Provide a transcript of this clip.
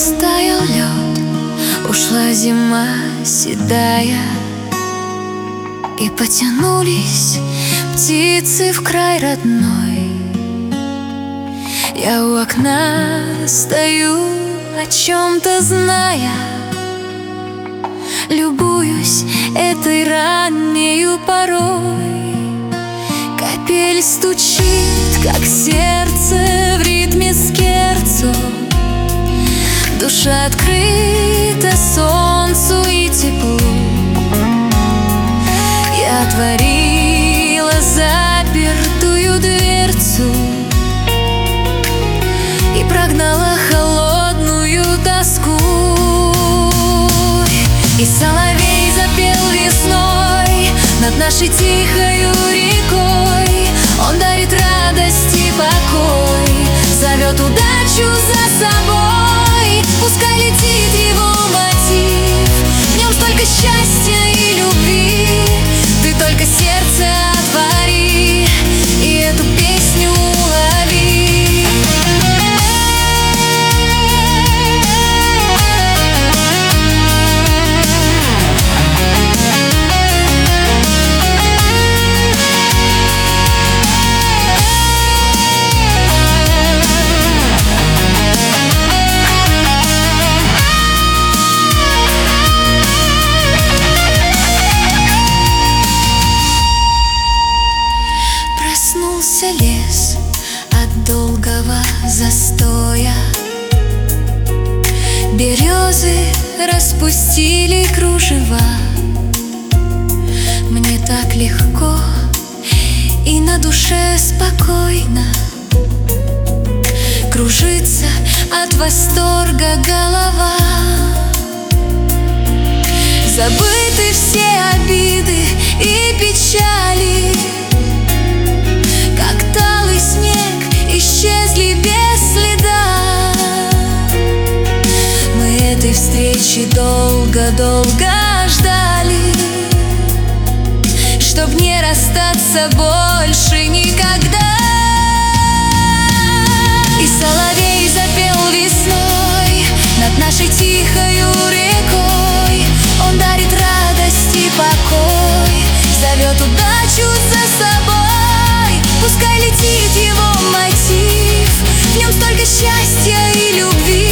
Растаял лед, ушла зима седая, и потянулись птицы в край родной. Я у окна стою, о чем-то зная, любуюсь этой раннею порой. Капель стучит, как сердце в ритме скерцо. Душа открыта солнцу и теплу. Я отворила запертую дверцу и прогнала холодную тоску. И соловей запел весной над нашей тихою рекой. Он дарит радость и покой, зовет удачу за собой. Пускай летит его мотив, в нем столько счастья и любви. Ты только сердце отвори и эту песню лови. Проснулся лес от долгого застоя. Березы распустили кружева. Мне так легко и на душе спокойно. Кружится от восторга голова. Забыты все обиды и печали. Как талый снег исчезли без следа. Мы этой встречи долго-долго ждали, чтоб не расстаться больше никогда. И соловей запел весной над нашей тихою рекой. Он дарит радость и покой, зовет удачу за собой. Пускай летит его мотив, в нем столько счастья и любви.